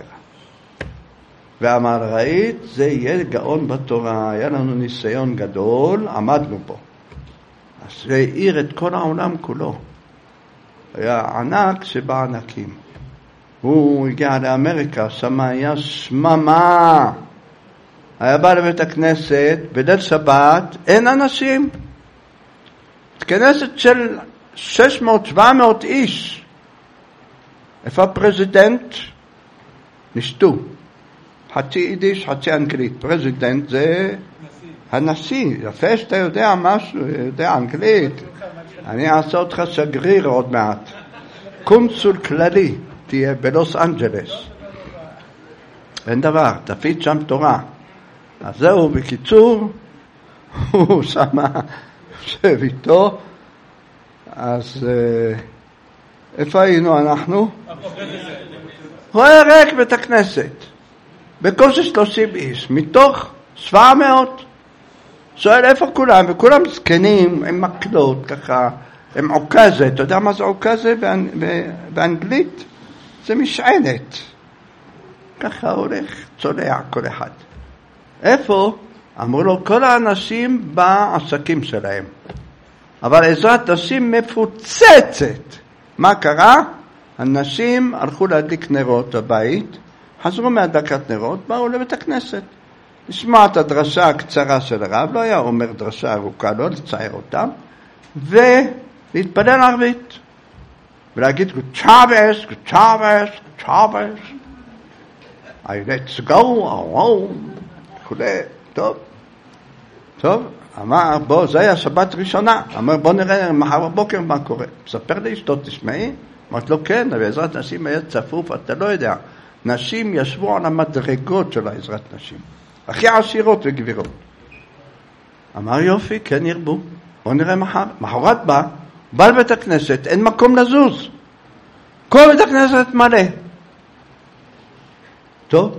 ואמר, ראית, זה יהיה גאון בתורה, היה לנו ניסיון גדול, עמדנו פה. אז זה העיר את כל העולם כולו. היה ענק שבא ענקים. הוא הגיע לאמריקה, שם היה שממה. היה בא לבית הכנסת, בליל שבת, אין אנשים. כנסת של 600-700 איש. איפה הפרזידנט? נשתו. חצי יידיש, חצי אנגלית. פרזידנט זה הנשיא. יפה שאתה יודע משהו, יודע אנגלית. אני אעשה אותך שגריר עוד מעט. קונסול כללי תהיה בלוס אנג'לס. אין דבר, תפיץ שם תורה. אז זהו, בקיצור, הוא שמה יושב איתו. אז איפה היינו אנחנו? הוא היה ריק בית הכנסת. בקושי 30 איש, מתוך 700. שואל איפה כולם, וכולם זקנים, עם מקלות ככה, עם עוקזה. אתה יודע מה זה עוקזה באנגלית? זה משענת. ככה הולך, צולע כל אחד. איפה? אמרו לו, כל האנשים בעסקים שלהם. אבל עזרת נשים מפוצצת. מה קרה? הנשים הלכו להדליק נרות בבית, חזרו מהדלקת נרות, באו לבית הכנסת. לשמוע את הדרשה הקצרה של הרב, לא היה אומר דרשה ארוכה, לא לצייר אותם, ולהתפלל ערבית. ולהגיד, good Shabbos, let's go, כולי, טוב, אמר, בוא, זה היה שבת ראשונה, אמר, בוא נראה מחר בבוקר מה קורה. מספר לי אשתו, תשמעי? אמרת לו, כן, בעזרת נשים היה צפוף, אתה לא יודע. נשים ישבו על המדרגות של העזרת נשים. הכי עשירות וגבירות. אמר יופי, כן ירבו. בוא נראה מחר. מחרת בא לבית הכנסת, אין מקום לזוז. כל בית הכנסת מלא. טוב.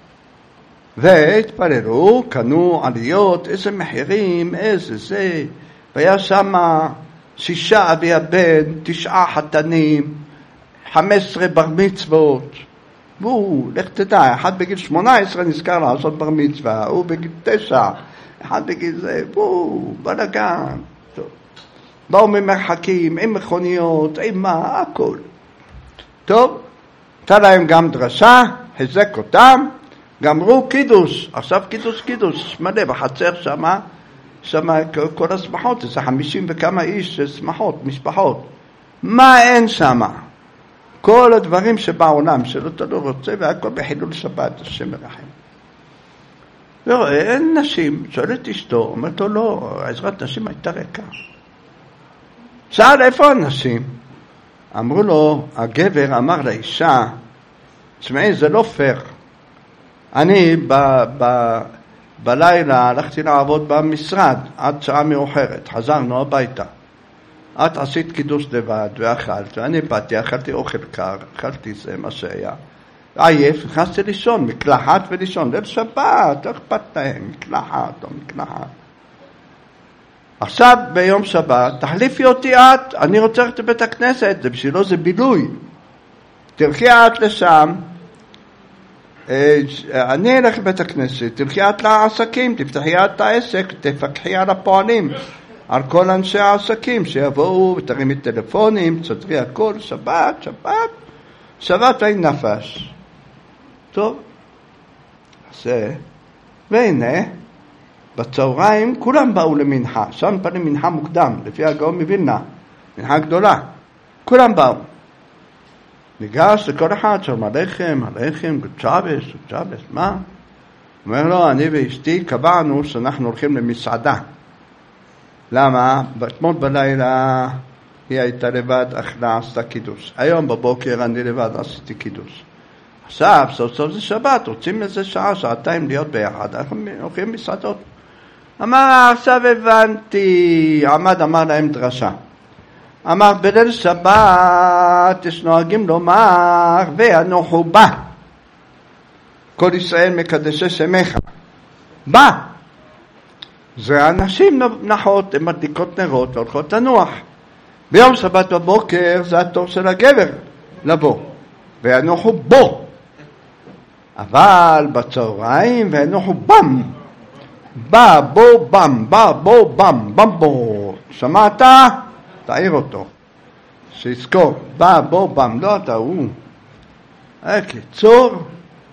והתפללו, קנו עליות, איזה מחירים, איזה זה. והיה שם 6 אבי הבן, 9 חתנים, 15 בר מצוות. והוא, לך תדע, אחד בגיל 18 נזכר לעשות בר מצווה, הוא בגיל 9, אחד בגיל זה, והוא, בלגן. טוב. באו ממרחקים, עם מכוניות, עם מה, הכל. טוב, נתן להם גם דרשה, חזק אותם, גמרו קידוש, עכשיו קידוש, מלא בחצר שמה כל השמחות, זה 50 וכמה איש שמחות, משפחות. מה אין שמה? כל הדברים שבעולם שלא אתה לא רוצה, והכל בחילול שבת, השם מרחם. ורואה, אין נשים, שואל את אשתו, אומרת לו, לא, עזרת נשים הייתה ריקה. שאל, איפה הנשים? אמרו לו, הגבר אמר לאישה, תשמעי, זה לא פייר. אני בלילה הלכתי לעבוד במשרד עד שעה מאוחרת, חזרנו הביתה. את עשית קידוש לבד ואכלת, ואני באתי, אכלתי אוכל קר, אכלתי זה מה שהיה. עייף, נכנסתי לישון, מקלחת ולישון, ליל שבת, לא אכפת להם, מקלחת או מקלחת. עכשיו ביום שבת, תחליפי אותי את, אני רוצה ללכת לבית הכנסת, זה בשבילו זה בילוי. תלכי את לשם, אני אלך לבית הכנסת, תלכי את לעסקים, תפתחי את העסק, תפקחי על הפועלים, על כל אנשי העסקים שיבואו ותרימי טלפונים, תסדרי הכל, שבת ואין נפש. טוב, והנה, בצהריים כולם באו למנחה, שם פעמים מנחה מוקדם, לפי הגאון מווילנה, מנחה גדולה, כולם באו. ניגש לכל אחד, שם עליכם, גודשבס, מה? אומר לו, אני ואשתי קבענו שאנחנו הולכים למסעדה. למה? אתמול בלילה היא הייתה לבד, אכלה, עשתה קידוש. היום בבוקר אני לבד עשיתי קידוש. עכשיו, סוף סוף זה שבת, רוצים איזה שעה, שעתיים להיות ביחד, אנחנו הולכים מסעדות. אמר, עכשיו הבנתי, אמר להם דרשה. אמר, בליל שבת יש נוהגים לומר, ואנוכו בא. כל ישראל מקדשי שמך. בא. זה אנשים נחות, הן מדליקות נרות והולכות לנוח. ביום שבת בבוקר זה התור של הגבר לבוא. ואנוכו בו. אבל בצהריים ואנוכו בם. בא, בו, בם, בו. שמעת? תעיר אותו. שיזכור. בא, בו, בם. לא אתה, הוא. קיצור.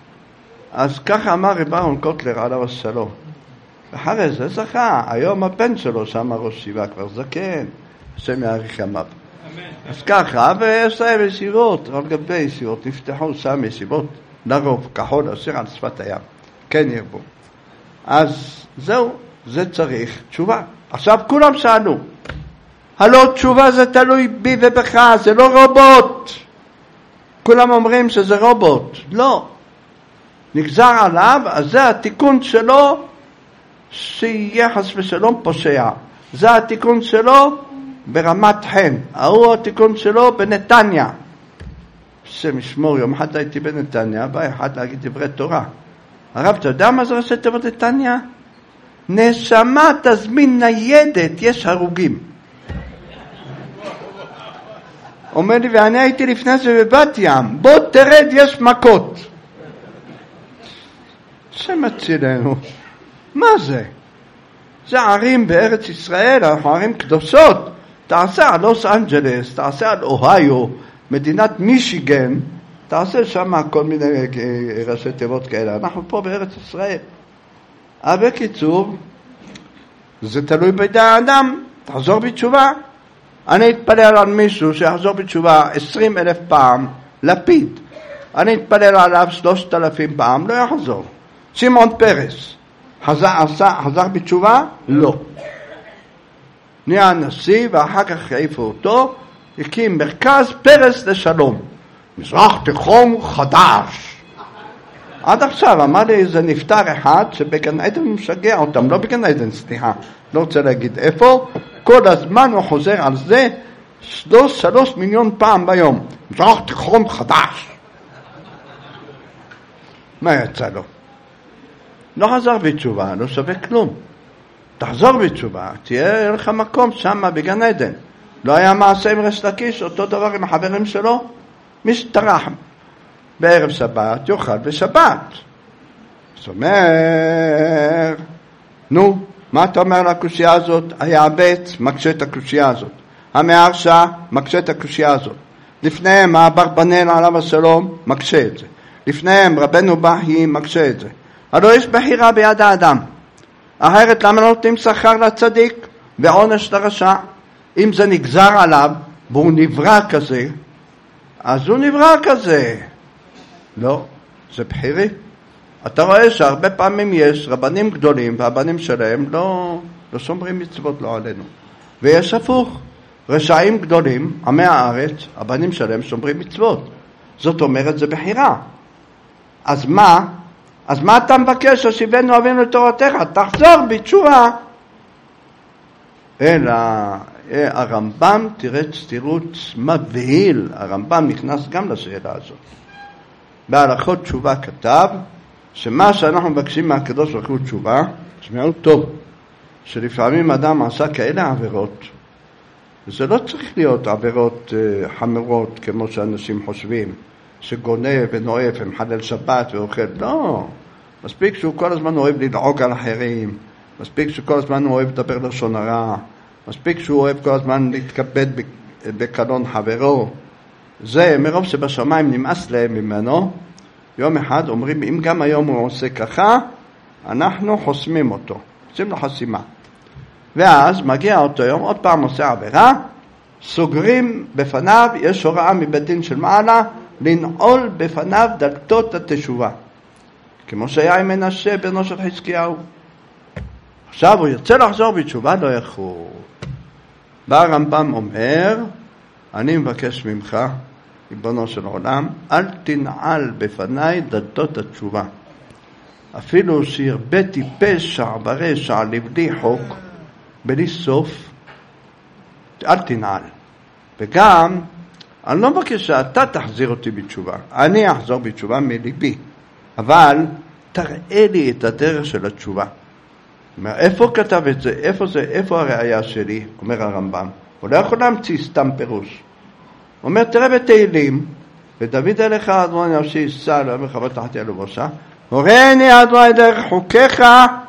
אז ככה אמר רב אהרון קוטלר עליו השלום. אחרי זה זכה. היום הבן שלו שם ראש שיבה כבר זקן. השם יאריך ימיו. אז ככה, ויש להם ישיבות, על גבי ישיבות, נפתחו שם ישיבות, לרוב, כחול, אשר על שפת הים. כן ירבו. אז זהו, זה צריך תשובה. עכשיו כולם שאלו, הלא תשובה זה תלוי בי ובך, זה לא רובוט. כולם אומרים שזה רובוט. לא. נגזר עליו, אז זה התיקון שלו, שיהיה חס ושלום פושע. זה התיקון שלו ברמת חן. הוא התיקון שלו בנתניה. שמשמור, יום אחד הייתי בנתניה, בא אחד להגיד דברי תורה. הרב, אתה יודע מה זה ראשי תיבות נתניה? נשמה תזמין ניידת, יש הרוגים. אומר לי, ואני הייתי לפני זה בבת ים, בוא תרד, יש מכות. שמצילנו. מה זה? זה ערים בארץ ישראל, אנחנו ערים קדושות. תעשה על לוס אנג'לס, תעשה על אוהיו, מדינת מישיגן, תעשה שם כל מיני ראשי תיבות כאלה. אנחנו פה בארץ ישראל. אבל בקיצור, זה תלוי בידי האדם. תחזור בתשובה. אני אתפלל על מישהו שיחזור בתשובה 20,000 פעם, לפיד. אני אתפלל עליו 3,000 פעם, לא יחזור. שמעון פרס, חזר בתשובה? לא. נהיה נשיא ואחר כך העיפו אותו, הקים מרכז פרס לשלום. מזרח תיכון חדש. עד עכשיו אמר לי איזה נפטר אחד שבגן עדן משגע אותם, לא בגן עדן, סליחה, לא רוצה להגיד איפה, כל הזמן הוא חוזר על זה 3 מיליון פעם ביום. מזרח תיכון חדש. מה יצא לו? לא חזר בתשובה, לא שווה כלום. תחזור בתשובה, תהיה לך מקום שם בגן עדן. לא היה מעשה עם ריש לקיש, אותו דבר עם החברים שלו, משתרח. בערב שבת יאכל בשבת. זאת אומרת, נו, מה אתה אומר לקושייה הזאת? היעבץ מקשה את הקושייה הזאת. המהרשע מקשה את הקושייה הזאת. לפניהם האברבנאל עליו השלום מקשה את זה. לפניהם רבנו בכי מקשה את זה. הלוא יש בחירה ביד האדם. אחרת למה לא נותנים שכר לצדיק ועונש לרשע? אם זה נגזר עליו והוא נברא כזה, אז הוא נברא כזה. לא, זה בחירי. אתה רואה שהרבה פעמים יש רבנים גדולים והבנים שלהם לא שומרים מצוות לא עלינו. ויש הפוך, רשעים גדולים, עמי הארץ, הבנים שלהם שומרים מצוות. זאת אומרת, זה בחירה. אז מה אתה מבקש? השיבנו אבינו לתורתך, תחזור בתשובה. אלא הרמב"ם, תירוץ מבהיל, הרמב"ם נכנס גם לשאלה הזאת. בהלכות תשובה כתב, שמה שאנחנו מבקשים מהקדוש ברוך הוא תשובה, שמענו טוב, שלפעמים אדם עשה כאלה עבירות, וזה לא צריך להיות עבירות חמורות כמו שאנשים חושבים, שגונב ונואף ומחלל שבת ואוכל, לא. מספיק שהוא כל הזמן אוהב ללעוג על אחרים, מספיק שכל הזמן הוא אוהב לדבר לשון הרע, מספיק שהוא אוהב כל הזמן להתכבד בקלון חברו. זה מרוב שבשמיים נמאס להם ממנו, יום אחד אומרים, אם גם היום הוא עושה ככה, אנחנו חוסמים אותו, עושים לו חסימה. ואז מגיע אותו יום, עוד פעם עושה עבירה, סוגרים בפניו, יש הוראה מבית דין של מעלה, לנעול בפניו דלתות התשובה. כמו שהיה עם מנשה בנו של חזקיהו. עכשיו הוא ירצה לחזור בתשובה, לא יכול. בא הרמב"ם אומר, אני מבקש ממך, ריבונו של עולם, אל תנעל בפניי דלתות התשובה. אפילו שהרביתי פשע ברשע לבלי חוק, בלי סוף, אל תנעל. וגם, אני לא מבקש שאתה תחזיר אותי בתשובה. אני אחזור בתשובה מליבי. אבל תראה לי את הדרך של התשובה. אומר, איפה כתב את זה? איפה הראייה שלי? אומר הרמב"ם. הוא לא יכול להמציא סתם פירוש. הוא אומר, תראה בתהילים, ודוד אליך אדוני נפשי יישא, לא אומר חבר תחתי על ראשה, הורני אדוני דרך חוקיך,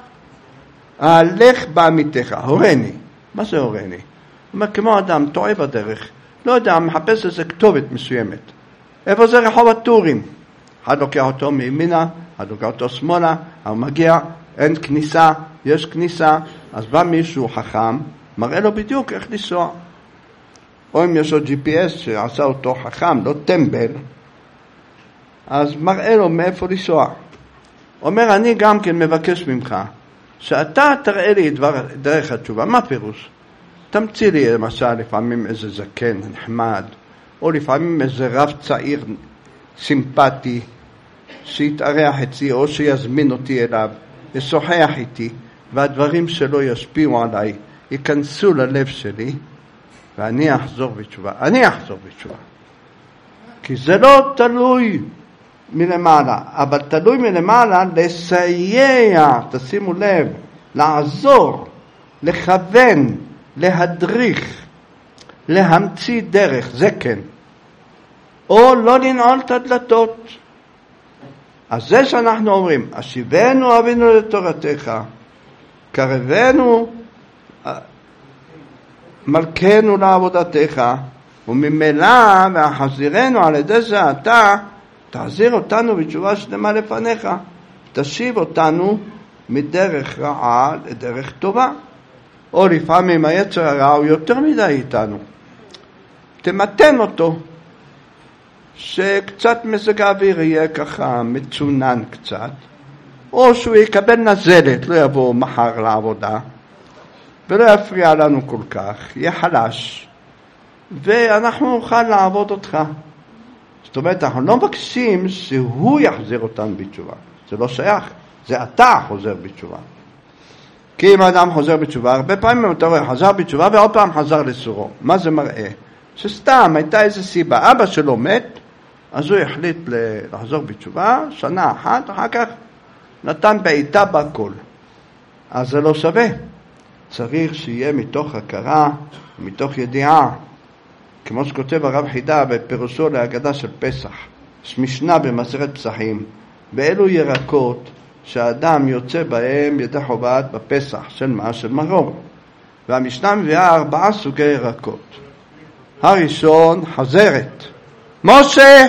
הלך בעמיתך. הורני. מה זה הורני? הוא אומר, כמו אדם טועה בדרך, לא יודע, מחפש איזה כתובת מסוימת. איפה זה רחוב הטורים? אחד לוקח אותו מימינה, אחד לוקח אותו שמאלה, הוא מגיע, אין כניסה, יש כניסה, אז בא מישהו חכם, מראה לו בדיוק איך לנסוע. או אם יש לו GPS שעשה אותו חכם, לא טמבל, אז מראה לו מאיפה לנסוע. אומר, אני גם כן מבקש ממך, שאתה תראה לי דרך התשובה. מה פירוש? תמציא לי למשל לפעמים איזה זקן נחמד, או לפעמים איזה רב צעיר סימפטי, שיתארח אצלי או שיזמין אותי אליו, ישוחח איתי, והדברים שלו ישפיעו עליי, ייכנסו ללב שלי, ואני אחזור בתשובה. אני אחזור בתשובה. כי זה לא תלוי מלמעלה, אבל תלוי מלמעלה לסייע, תשימו לב, לעזור, לכוון, להדריך, להמציא דרך, זה כן. או לא לנעול את הדלתות. אז זה שאנחנו אומרים, השיבנו אבינו לתורתך, קרבנו מלכנו לעבודתך, וממילא והחזירנו על ידי זה אתה תחזיר אותנו בתשובה שלמה לפניך, תשיב אותנו מדרך רעה לדרך טובה. או לפעמים היצר הרע הוא יותר מדי איתנו, תמתן אותו, שקצת מזג האוויר יהיה ככה מצונן קצת, או שהוא יקבל נזלת, לא יבוא מחר לעבודה, ולא יפריע לנו כל כך, יהיה חלש, ואנחנו נוכל לעבוד אותך. זאת אומרת, אנחנו לא מבקשים שהוא יחזיר אותנו בתשובה, זה לא שייך, זה אתה חוזר בתשובה. כי אם האדם חוזר בתשובה, הרבה פעמים אתה רואה, חזר בתשובה ועוד פעם חזר לסורו. מה זה מראה? שסתם הייתה איזו סיבה, אבא שלו מת, אז הוא החליט לחזור בתשובה, שנה אחת, אחר כך נתן בעיטה בכל. אז זה לא שווה. צריך שיהיה מתוך הכרה, מתוך ידיעה, כמו שכותב הרב חידה בפירושו להגדה של פסח, יש משנה במסכת פסחים, באלו ירקות שהאדם יוצא בהם ידי חובת בפסח, של מה? של מרור. והמשנה מביאה 4 סוגי ירקות. הראשון, חזרת. משה,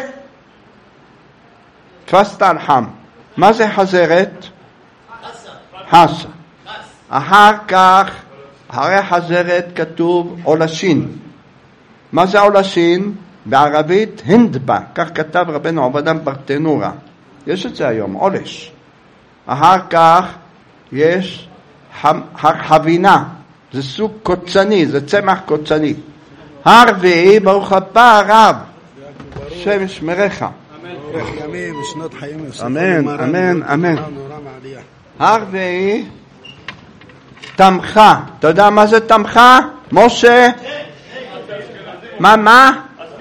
תפסת על חם. מה זה חזרת? חסה. אחר כך, אחרי חזרת כתוב עולשין. מה זה עולשין? בערבית הנדבה, כך כתב רבנו עובדיה ברטנורה. יש את זה היום, עולש. אחר כך יש חבינה, זה סוג קוצני, זה צמח קוצני. הרביעי, ברוך הבא הרב, השם ישמרך. ימים ושנות חיים. אמן, אמן, אמן. הרביעי, תמכה. אתה יודע מה זה תמכה? משה? מה?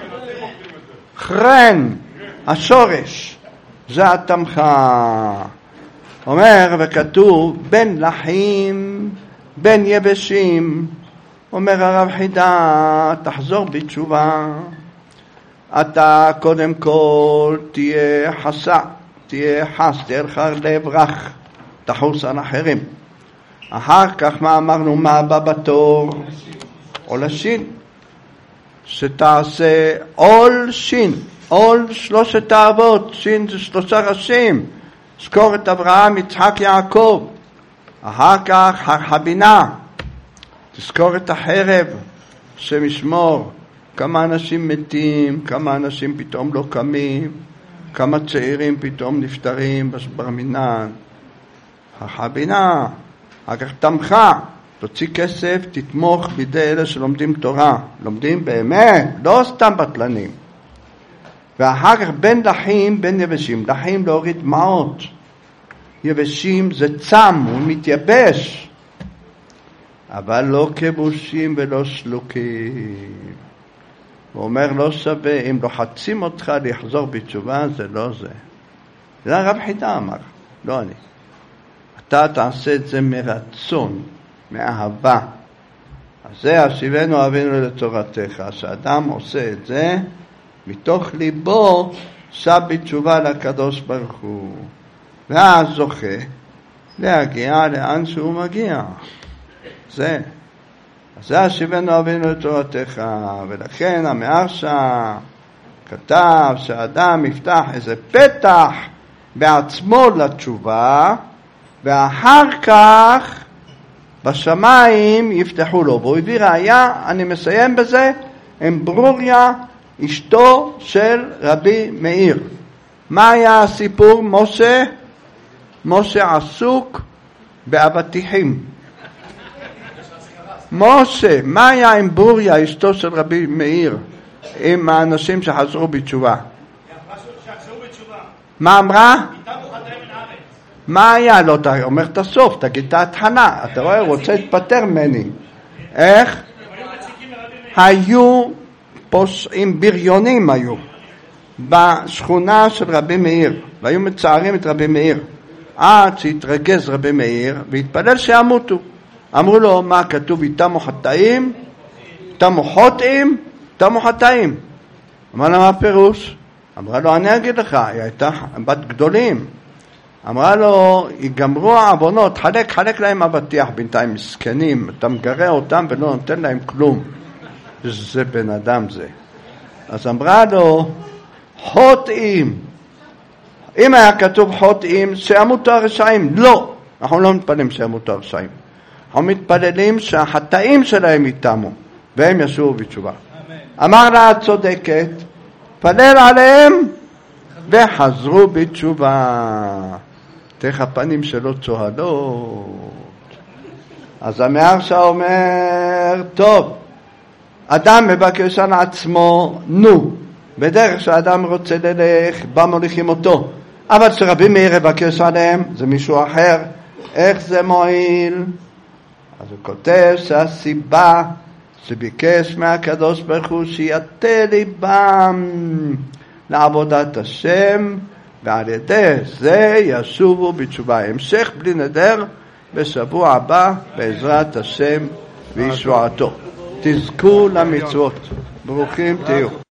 חרן, השורש. זה התמכה. אומר וכתוב בין לחים, בין יבשים. אומר הרב חידה, תחזור בתשובה. אתה קודם כל תהיה חסה, תהיה חס, תהיה לך לב רך, תחוס על אחרים. אחר כך מה אמרנו, מה הבא בתור? עולשין. שתעשה עול שין, עול שלושת האבות, שין זה 3 ראשים, זכור את אברהם, יצחק, יעקב. אחר כך הבינה, תזכור את החרב, השם ישמור. כמה אנשים מתים, כמה אנשים פתאום לא קמים, כמה צעירים פתאום נפטרים בר מינן. הבינה, אחר כך תמכה, תוציא כסף, תתמוך בידי אלה שלומדים תורה, לומדים באמת, לא סתם בטלנים. ואחר כך בין לחים, בין יבשים, לחים להוריד דמעות. יבשים זה צם, הוא מתייבש, אבל לא כבושים ולא שלוקים. הוא אומר לא שווה, אם לוחצים אותך לחזור בתשובה, זה לא זה. זה הרב חידה אמר, לא אני. אתה תעשה את זה מרצון, מאהבה. אז זה השיבנו אבינו לתורתך, שאדם עושה את זה מתוך ליבו, שב בתשובה לקדוש ברוך הוא, ואז זוכה להגיע לאן שהוא מגיע. זה השיבנו אבינו לתורתך. ולכן המהרש"א כתב שהאדם יפתח איזה פתח בעצמו לתשובה, ואחר כך בשמיים יפתחו לו. והוא הביא ראיה, אני מסיים בזה, עם ברוריה, אשתו של רבי מאיר. מה היה הסיפור? משה עסוק באבטיחים. משה, מה היה עם ברוריה, אשתו של רבי מאיר, עם האנשים שחזרו בתשובה? מה אמרה? מה היה? לא, אתה אומר את הסוף, תגיד את ההתחלה. אתה רואה, רוצה להתפטר ממני. איך? היו פושעים, בריונים היו, בשכונה של רבי מאיר, והיו מצערים את רבי מאיר, עד שהתרגז רבי מאיר, והתפלל שימותו. אמרו לו, מה כתוב? תמו חטאים? תמו חוטאים? תמו חטאים. אמר לה, מה הפירוש? אמרה לו, אני אגיד לך, היא הייתה בת גדולים. אמרה לו, יגמרו העוונות, חלק להם אבטיח בינתיים, מסכנים, אתה מגרה אותם ולא נותן להם כלום. זה בן אדם זה. אז אמרה לו, חוטאים. אם היה כתוב חוטאים, שימותו הרשעים. לא, אנחנו לא מתפללים שימותו הרשעים. אנחנו מתפללים שהחטאים שלהם יתמו, והם ישובו בתשובה. אמר לה, צודקת, פלל עליהם וחזרו בתשובה. תראה הפנים שלו צוהלות. אז המהרש"א אומר, טוב, אדם מבקש על עצמו, בדרך שהאדם רוצה ללך, בא מוליכים אותו. אבל שרבי מאיר יבקש עליהם, זה מישהו אחר. איך זה מועיל? אז הוא כותב שהסיבה שביקש מהקדוש ברוך הוא שיתה ליבם לעבודת השם, ועל ידי זה ישובו בתשובה. המשך בלי נדר בשבוע הבא בעזרת השם וישועתו. תזכו למצוות. ברוכים תהיו.